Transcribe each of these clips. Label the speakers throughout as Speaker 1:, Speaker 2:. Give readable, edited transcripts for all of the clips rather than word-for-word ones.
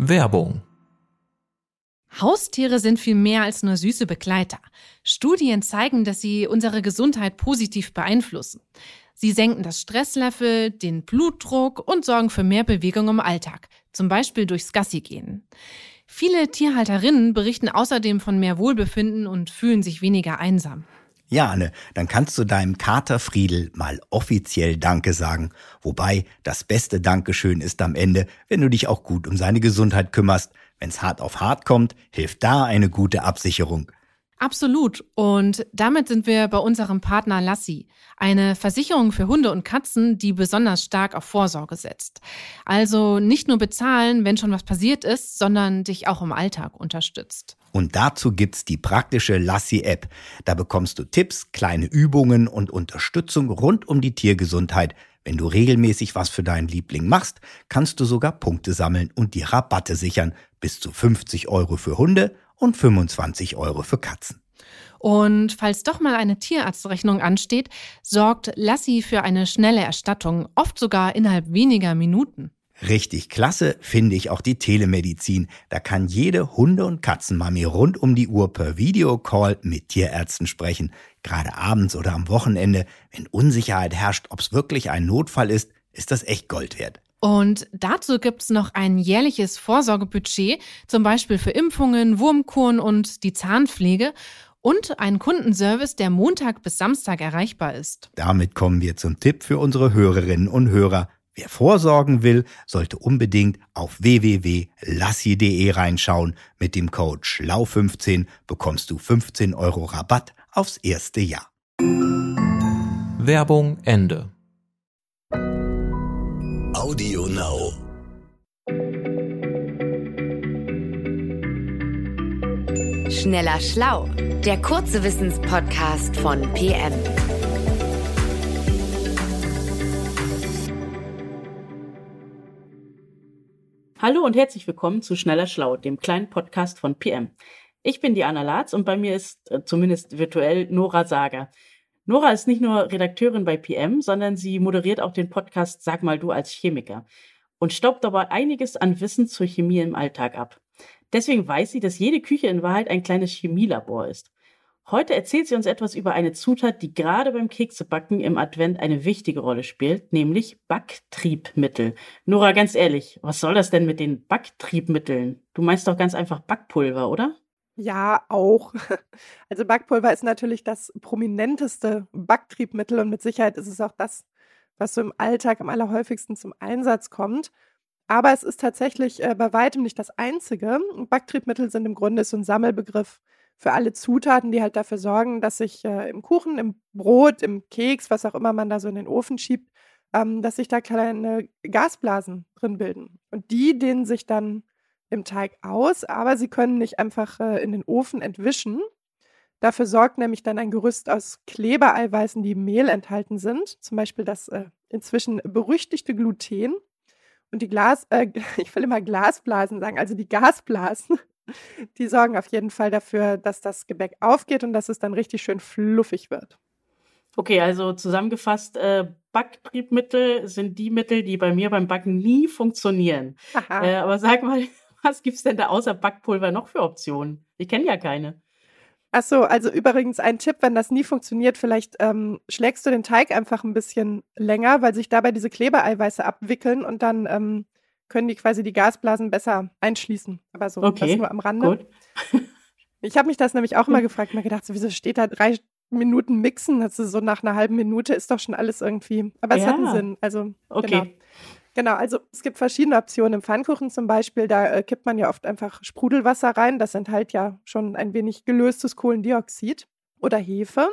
Speaker 1: Werbung.
Speaker 2: Haustiere sind viel mehr als nur süße Begleiter. Studien zeigen, dass sie unsere Gesundheit positiv beeinflussen. Sie senken das Stresslevel, den Blutdruck und sorgen für mehr Bewegung im Alltag, zum Beispiel durchs Gassigehen. Viele Tierhalterinnen berichten außerdem von mehr Wohlbefinden und fühlen sich weniger einsam.
Speaker 3: Ja, Anne, dann kannst du deinem Kater Friedel mal offiziell Danke sagen. Wobei, das beste Dankeschön ist am Ende, wenn du dich auch gut um seine Gesundheit kümmerst. Wenn's hart auf hart kommt, hilft da eine gute Absicherung.
Speaker 2: Absolut. Und damit sind wir bei unserem Partner Lassi, eine Versicherung für Hunde und Katzen, die besonders stark auf Vorsorge setzt. Also nicht nur bezahlen, wenn schon was passiert ist, sondern dich auch im Alltag unterstützt.
Speaker 3: Und dazu gibt's die praktische Lassi-App. Da bekommst du Tipps, kleine Übungen und Unterstützung rund um die Tiergesundheit. Wenn du regelmäßig was für deinen Liebling machst, kannst du sogar Punkte sammeln und dir Rabatte sichern. Bis zu 50 € für Hunde und 25 € für Katzen.
Speaker 2: Und falls doch mal eine Tierarztrechnung ansteht, sorgt Lassi für eine schnelle Erstattung, oft sogar innerhalb weniger Minuten.
Speaker 3: Richtig klasse finde ich auch die Telemedizin. Da kann jede Hunde- und Katzenmami rund um die Uhr per Videocall mit Tierärzten sprechen. Gerade abends oder am Wochenende, wenn Unsicherheit herrscht, ob es wirklich ein Notfall ist das echt Gold wert.
Speaker 2: Und dazu gibt's noch ein jährliches Vorsorgebudget, zum Beispiel für Impfungen, Wurmkuren und die Zahnpflege und einen Kundenservice, der Montag bis Samstag erreichbar ist.
Speaker 3: Damit kommen wir zum Tipp für unsere Hörerinnen und Hörer. Wer vorsorgen will, sollte unbedingt auf www.lassi.de reinschauen. Mit dem Code SCHLAU15 bekommst du 15 € Rabatt aufs erste Jahr.
Speaker 1: Werbung Ende.
Speaker 4: Audio Now.
Speaker 5: Schneller Schlau, der kurze Wissenspodcast von PM.
Speaker 6: Hallo und herzlich willkommen zu Schneller Schlau, dem kleinen Podcast von PM. Ich bin die Anna Latz und bei mir ist zumindest virtuell Nora Sager. Nora ist nicht nur Redakteurin bei PM, sondern sie moderiert auch den Podcast Sag mal du als Chemiker und staubt dabei einiges an Wissen zur Chemie im Alltag ab. Deswegen weiß sie, dass jede Küche in Wahrheit ein kleines Chemielabor ist. Heute erzählt sie uns etwas über eine Zutat, die gerade beim Keksebacken im Advent eine wichtige Rolle spielt, nämlich Backtriebmittel. Nora, ganz ehrlich, was soll das denn mit den Backtriebmitteln? Du meinst doch ganz einfach Backpulver, oder?
Speaker 7: Ja, auch. Also Backpulver ist natürlich das prominenteste Backtriebmittel und mit Sicherheit ist es auch das, was so im Alltag am allerhäufigsten zum Einsatz kommt. Aber es ist tatsächlich bei weitem nicht das einzige. Backtriebmittel sind im Grunde so ein Sammelbegriff für alle Zutaten, die halt dafür sorgen, dass sich im Kuchen, im Brot, im Keks, was auch immer man da so in den Ofen schiebt, dass sich da kleine Gasblasen drin bilden. Und die dehnen sich dann im Teig aus, aber sie können nicht einfach in den Ofen entwischen. Dafür sorgt nämlich dann ein Gerüst aus Klebereiweißen, die im Mehl enthalten sind, zum Beispiel das inzwischen berüchtigte Gluten. Und die ich will immer Glasblasen sagen, also die Gasblasen, die sorgen auf jeden Fall dafür, dass das Gebäck aufgeht und dass es dann richtig schön fluffig wird.
Speaker 6: Okay, also zusammengefasst, Backtriebmittel sind die Mittel, die bei mir beim Backen nie funktionieren. Aber sag mal, was gibt's denn da außer Backpulver noch für Optionen? Ich kenne ja keine.
Speaker 7: Ach so, also übrigens ein Tipp, wenn das nie funktioniert, vielleicht schlägst du den Teig einfach ein bisschen länger, weil sich dabei diese Klebereiweiße abwickeln und dann können die quasi die Gasblasen besser einschließen. Aber so,
Speaker 6: Okay,
Speaker 7: das nur am Rande.
Speaker 6: gut.
Speaker 7: Ich habe mich das nämlich auch immer gefragt, mir gedacht, so, wieso steht da 3 Minuten mixen? Das ist so nach einer halben Minute ist doch schon alles irgendwie. Aber es hat einen Sinn. Also,
Speaker 6: Okay.
Speaker 7: Genau, also es gibt verschiedene Optionen. Im Pfannkuchen zum Beispiel, da kippt man ja oft einfach Sprudelwasser rein. Das enthält ja schon ein wenig gelöstes Kohlendioxid. Oder Hefe.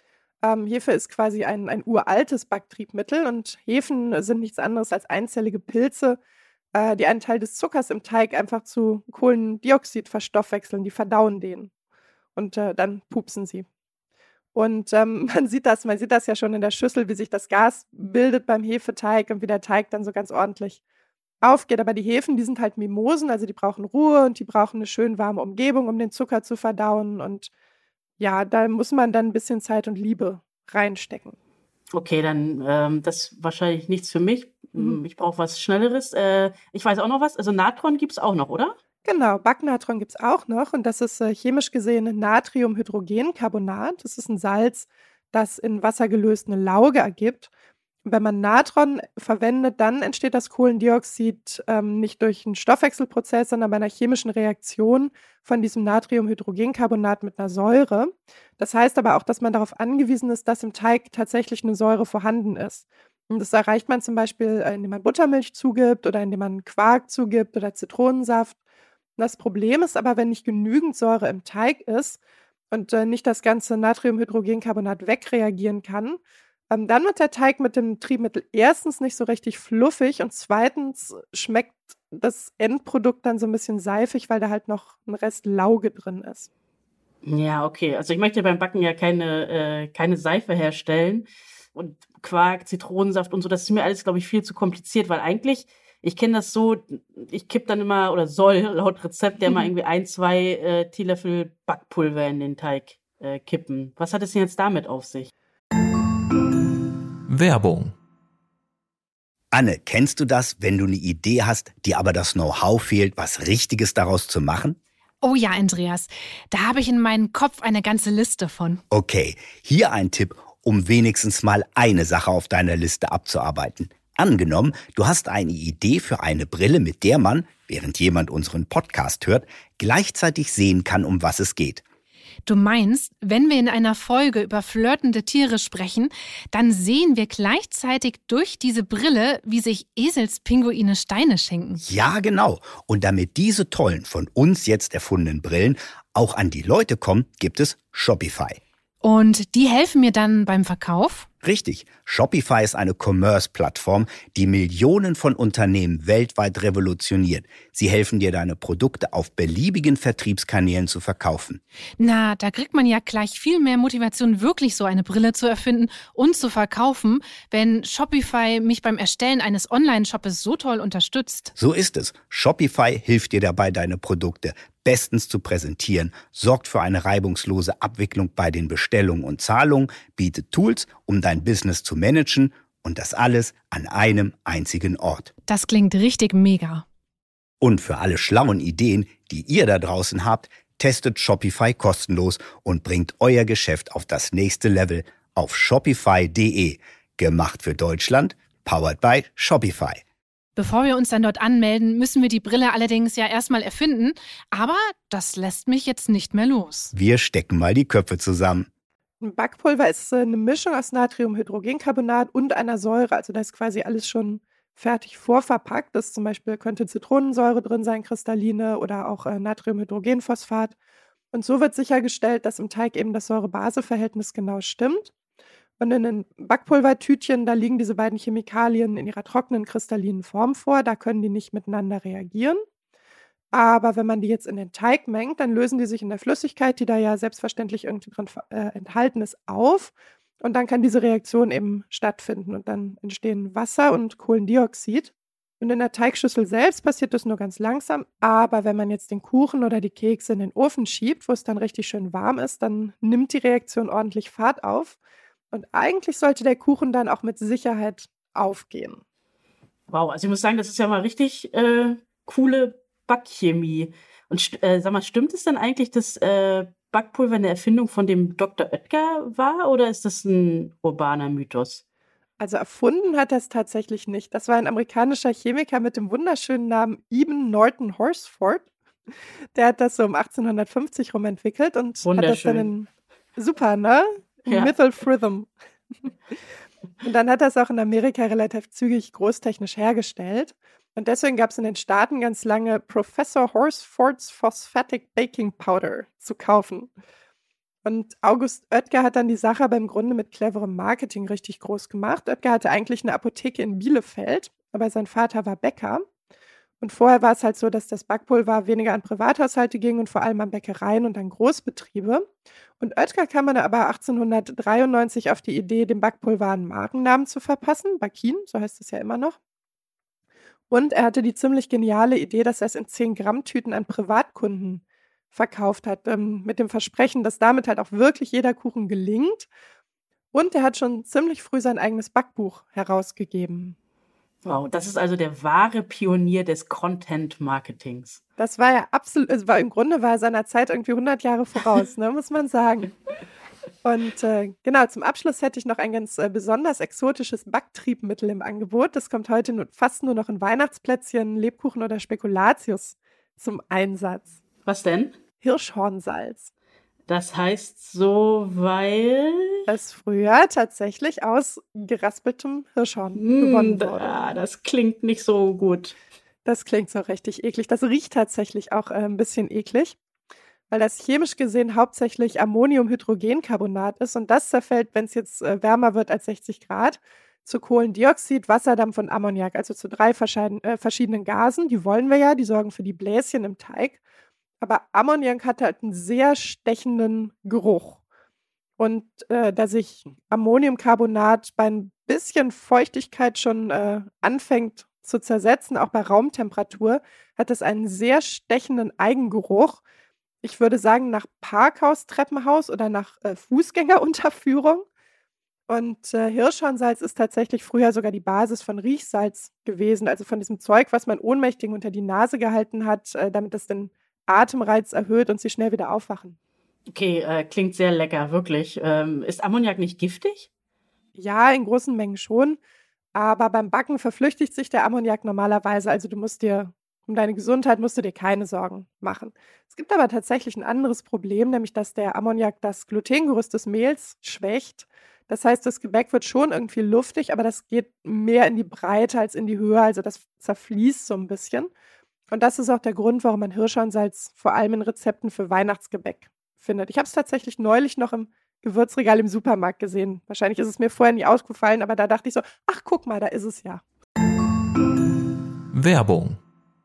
Speaker 7: Hefe ist quasi ein uraltes Backtriebmittel und Hefen sind nichts anderes als einzellige Pilze, die einen Teil des Zuckers im Teig einfach zu Kohlendioxid verstoffwechseln. Die verdauen den und dann pupsen sie. Und man sieht das ja schon in der Schüssel, wie sich das Gas bildet beim Hefeteig und wie der Teig dann so ganz ordentlich aufgeht. Aber die Hefen, die sind halt Mimosen, also die brauchen Ruhe und die brauchen eine schön warme Umgebung, um den Zucker zu verdauen. Und ja, da muss man dann ein bisschen Zeit und Liebe reinstecken.
Speaker 6: Okay, dann das ist wahrscheinlich nichts für mich. Ich brauche was Schnelleres. Ich weiß auch noch was. Also Natron gibt es auch noch, oder?
Speaker 7: Genau, Backnatron gibt es auch noch und das ist chemisch gesehen Natriumhydrogencarbonat. Das ist ein Salz, das in Wasser gelöst eine Lauge ergibt. Und wenn man Natron verwendet, dann entsteht das Kohlendioxid nicht durch einen Stoffwechselprozess, sondern bei einer chemischen Reaktion von diesem Natriumhydrogencarbonat mit einer Säure. Das heißt aber auch, dass man darauf angewiesen ist, dass im Teig tatsächlich eine Säure vorhanden ist. Und das erreicht man zum Beispiel, indem man Buttermilch zugibt oder indem man Quark zugibt oder Zitronensaft. Das Problem ist aber, wenn nicht genügend Säure im Teig ist und nicht das ganze Natriumhydrogencarbonat wegreagieren kann, dann wird der Teig mit dem Triebmittel erstens nicht so richtig fluffig und zweitens schmeckt das Endprodukt dann so ein bisschen seifig, weil da halt noch ein Rest Lauge drin ist.
Speaker 6: Ja, okay. Also ich möchte beim Backen ja keine Seife herstellen und Quark, Zitronensaft und so. Das ist mir alles, glaube ich, viel zu kompliziert, weil eigentlich ich kenne das so, ich kipp dann immer oder soll laut Rezept ja mal irgendwie 1-2 Teelöffel Backpulver in den Teig kippen. Was hat es denn jetzt damit auf sich?
Speaker 1: Werbung.
Speaker 3: Anne, kennst du das, wenn du eine Idee hast, dir aber das Know-how fehlt, was Richtiges daraus zu machen?
Speaker 2: Oh ja, Andreas, da habe ich in meinem Kopf eine ganze Liste von.
Speaker 3: Okay, hier ein Tipp, um wenigstens mal eine Sache auf deiner Liste abzuarbeiten. Angenommen, du hast eine Idee für eine Brille, mit der man, während jemand unseren Podcast hört, gleichzeitig sehen kann, um was es geht.
Speaker 2: Du meinst, wenn wir in einer Folge über flirtende Tiere sprechen, dann sehen wir gleichzeitig durch diese Brille, wie sich Eselspinguine Steine schenken.
Speaker 3: Ja, genau. Und damit diese tollen, von uns jetzt erfundenen Brillen auch an die Leute kommen, gibt es Shopify.
Speaker 2: Und die helfen mir dann beim Verkauf?
Speaker 3: Richtig. Shopify ist eine Commerce-Plattform, die Millionen von Unternehmen weltweit revolutioniert. Sie helfen dir, deine Produkte auf beliebigen Vertriebskanälen zu verkaufen.
Speaker 2: Na, da kriegt man ja gleich viel mehr Motivation, wirklich so eine Brille zu erfinden und zu verkaufen, wenn Shopify mich beim Erstellen eines Online-Shoppes so toll unterstützt.
Speaker 3: So ist es. Shopify hilft dir dabei, deine Produkte bestens zu präsentieren, sorgt für eine reibungslose Abwicklung bei den Bestellungen und Zahlungen, bietet Tools, um dein Business zu managen und das alles an einem einzigen Ort.
Speaker 2: Das klingt richtig mega.
Speaker 3: Und für alle schlauen Ideen, die ihr da draußen habt, testet Shopify kostenlos und bringt euer Geschäft auf das nächste Level auf shopify.de. Gemacht für Deutschland, powered by Shopify.
Speaker 2: Bevor wir uns dann dort anmelden, müssen wir die Brille allerdings ja erstmal erfinden. Aber das lässt mich jetzt nicht mehr los.
Speaker 3: Wir stecken mal die Köpfe zusammen.
Speaker 7: Ein Backpulver ist eine Mischung aus Natriumhydrogencarbonat und einer Säure. Also da ist quasi alles schon fertig vorverpackt. Das zum Beispiel könnte Zitronensäure drin sein, kristalline oder auch Natriumhydrogenphosphat. Und so wird sichergestellt, dass im Teig eben das Säure-Base-Verhältnis genau stimmt. Und in den Backpulvertütchen, da liegen diese beiden Chemikalien in ihrer trockenen, kristallinen Form vor. Da können die nicht miteinander reagieren. Aber wenn man die jetzt in den Teig mengt, dann lösen die sich in der Flüssigkeit, die da ja selbstverständlich irgendwie drin enthalten ist, auf. Und dann kann diese Reaktion eben stattfinden. Und dann entstehen Wasser und Kohlendioxid. Und in der Teigschüssel selbst passiert das nur ganz langsam. Aber wenn man jetzt den Kuchen oder die Kekse in den Ofen schiebt, wo es dann richtig schön warm ist, dann nimmt die Reaktion ordentlich Fahrt auf. Und eigentlich sollte der Kuchen dann auch mit Sicherheit aufgehen.
Speaker 6: Wow, also ich muss sagen, das ist ja mal richtig coole Backchemie. Und sag mal, stimmt es dann eigentlich, dass Backpulver eine Erfindung von dem Dr. Oetker war oder ist das ein urbaner Mythos?
Speaker 7: Also erfunden hat er es tatsächlich nicht. Das war ein amerikanischer Chemiker mit dem wunderschönen Namen Eben Norton Horsford. Der hat das so um 1850 rum entwickelt und hat das dann in super, ne? Ja. Methylphrhythm. Und dann hat er es auch in Amerika relativ zügig großtechnisch hergestellt. Und deswegen gab es in den Staaten ganz lange Professor Horsford's Phosphatic Baking Powder zu kaufen. Und August Oetker hat dann die Sache aber im Grunde mit cleverem Marketing richtig groß gemacht. Oetker hatte eigentlich eine Apotheke in Bielefeld, aber sein Vater war Bäcker. Und vorher war es halt so, dass das Backpulver weniger an Privathaushalte ging und vor allem an Bäckereien und an Großbetriebe. Und Oetker kam dann aber 1893 auf die Idee, dem Backpulver einen Markennamen zu verpassen, Bakin, so heißt es ja immer noch. Und er hatte die ziemlich geniale Idee, dass er es in 10-Gramm-Tüten an Privatkunden verkauft hat, mit dem Versprechen, dass damit halt auch wirklich jeder Kuchen gelingt. Und er hat schon ziemlich früh sein eigenes Backbuch herausgegeben.
Speaker 6: Wow, das ist also der wahre Pionier des Content-Marketings.
Speaker 7: Das war ja absolut, im Grunde war er seiner Zeit irgendwie 100 Jahre voraus, ne, muss man sagen. Und genau, zum Abschluss hätte ich noch ein ganz besonders exotisches Backtriebmittel im Angebot. Das kommt heute fast nur noch in Weihnachtsplätzchen, Lebkuchen oder Spekulatius zum Einsatz.
Speaker 6: Was denn?
Speaker 7: Hirschhornsalz.
Speaker 6: Das heißt so, weil
Speaker 7: das früher tatsächlich aus geraspeltem Hirschhorn gewonnen wurde.
Speaker 6: Das klingt nicht so gut.
Speaker 7: Das klingt so richtig eklig. Das riecht tatsächlich auch ein bisschen eklig, weil das chemisch gesehen hauptsächlich Ammoniumhydrogencarbonat ist und das zerfällt, wenn es jetzt wärmer wird als 60 Grad, zu Kohlendioxid, Wasserdampf und Ammoniak, also zu 3 verschiedenen Gasen. Die wollen wir ja, die sorgen für die Bläschen im Teig. Aber Ammoniak hat halt einen sehr stechenden Geruch. Und da sich Ammoniumcarbonat bei ein bisschen Feuchtigkeit schon anfängt zu zersetzen, auch bei Raumtemperatur, hat es einen sehr stechenden Eigengeruch. Ich würde sagen, nach Parkhaus, Treppenhaus oder nach Fußgängerunterführung. Und Hirschhornsalz ist tatsächlich früher sogar die Basis von Riechsalz gewesen, also von diesem Zeug, was man Ohnmächtigen unter die Nase gehalten hat, damit es den Atemreiz erhöht und sie schnell wieder aufwachen.
Speaker 6: Okay, klingt sehr lecker, wirklich. Ist Ammoniak nicht giftig?
Speaker 7: Ja, in großen Mengen schon. Aber beim Backen verflüchtigt sich der Ammoniak normalerweise. Also um deine Gesundheit musst du dir keine Sorgen machen. Es gibt aber tatsächlich ein anderes Problem, nämlich dass der Ammoniak das Glutengerüst des Mehls schwächt. Das heißt, das Gebäck wird schon irgendwie luftig, aber das geht mehr in die Breite als in die Höhe. Also das zerfließt so ein bisschen. Und das ist auch der Grund, warum man Hirschhornsalz vor allem in Rezepten für Weihnachtsgebäck findet. Ich habe es tatsächlich neulich noch im Gewürzregal im Supermarkt gesehen. Wahrscheinlich ist es mir vorher nie aufgefallen, aber da dachte ich so, ach guck mal, da ist es ja.
Speaker 1: Werbung.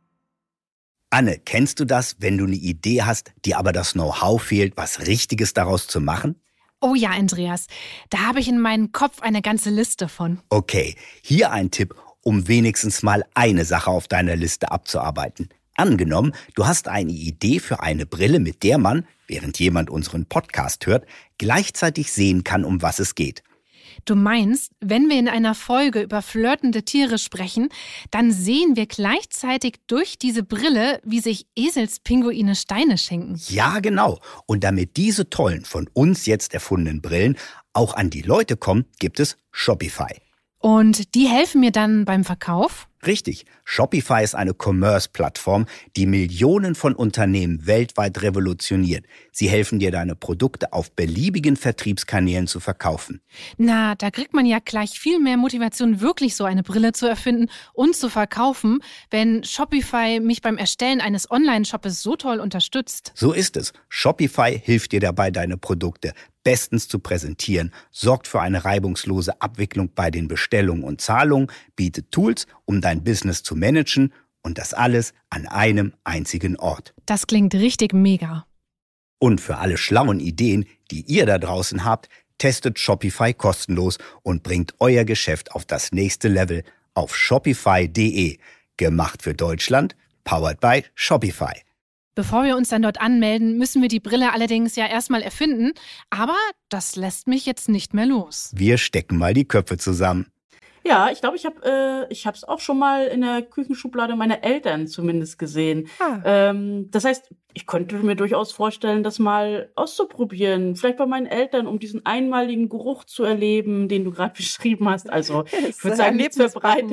Speaker 3: Anne, kennst du das, wenn du eine Idee hast, dir aber das Know-how fehlt, was Richtiges daraus zu machen?
Speaker 2: Oh ja, Andreas, da habe ich in meinem Kopf eine ganze Liste von.
Speaker 3: Okay, hier ein Tipp, um wenigstens mal eine Sache auf deiner Liste abzuarbeiten. Angenommen, du hast eine Idee für eine Brille, mit der man, während jemand unseren Podcast hört, gleichzeitig sehen kann, um was es geht.
Speaker 2: Du meinst, wenn wir in einer Folge über flirtende Tiere sprechen, dann sehen wir gleichzeitig durch diese Brille, wie sich Eselspinguine Steine schenken.
Speaker 3: Ja, genau. Und damit diese tollen, von uns jetzt erfundenen Brillen auch an die Leute kommen, gibt es Shopify.
Speaker 2: Und die helfen mir dann beim Verkauf?
Speaker 3: Richtig. Shopify ist eine Commerce-Plattform, die Millionen von Unternehmen weltweit revolutioniert. Sie helfen dir, deine Produkte auf beliebigen Vertriebskanälen zu verkaufen.
Speaker 2: Na, da kriegt man ja gleich viel mehr Motivation, wirklich so eine Brille zu erfinden und zu verkaufen, wenn Shopify mich beim Erstellen eines Online-Shoppes so toll unterstützt.
Speaker 3: So ist es. Shopify hilft dir dabei, deine Produkte bestens zu präsentieren, sorgt für eine reibungslose Abwicklung bei den Bestellungen und Zahlungen, bietet Tools, um dein Business zu managen und das alles an einem einzigen Ort.
Speaker 2: Das klingt richtig mega.
Speaker 3: Und für alle schlauen Ideen, die ihr da draußen habt, testet Shopify kostenlos und bringt euer Geschäft auf das nächste Level auf shopify.de. Gemacht für Deutschland, powered by Shopify.
Speaker 2: Bevor wir uns dann dort anmelden, müssen wir die Brille allerdings ja erstmal erfinden. Aber das lässt mich jetzt nicht mehr los.
Speaker 3: Wir stecken mal die Köpfe zusammen.
Speaker 6: Ja, ich glaube, ich habe es auch schon mal in der Küchenschublade meiner Eltern zumindest gesehen. Das heißt, ich könnte mir durchaus vorstellen, das mal auszuprobieren. Vielleicht bei meinen Eltern, um diesen einmaligen Geruch zu erleben, den du gerade beschrieben hast. Also ich würde sagen, nichts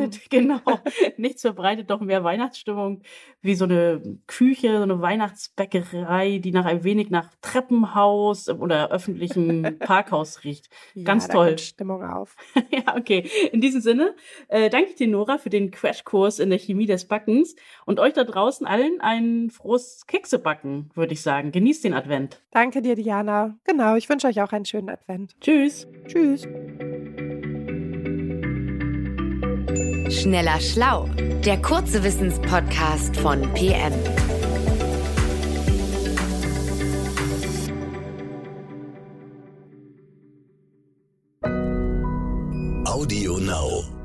Speaker 6: verbreitet doch mehr Weihnachtsstimmung wie so eine Küche, so eine Weihnachtsbäckerei, die nach ein wenig nach Treppenhaus oder öffentlichem Parkhaus riecht. Ganz
Speaker 7: ja,
Speaker 6: toll.
Speaker 7: Da kommt Stimmung auf.
Speaker 6: Ja, okay. In diesem Sinne danke ich dir, Nora, für den Crashkurs in der Chemie des Backens und euch da draußen allen ein frohes Keksebacken, würde ich sagen. Genießt den Advent.
Speaker 7: Danke dir, Diana. Genau, ich wünsche euch auch einen schönen Advent.
Speaker 6: Tschüss.
Speaker 7: Tschüss.
Speaker 5: Schneller Schlau, der kurze Wissenspodcast von PM.
Speaker 1: Audio Now.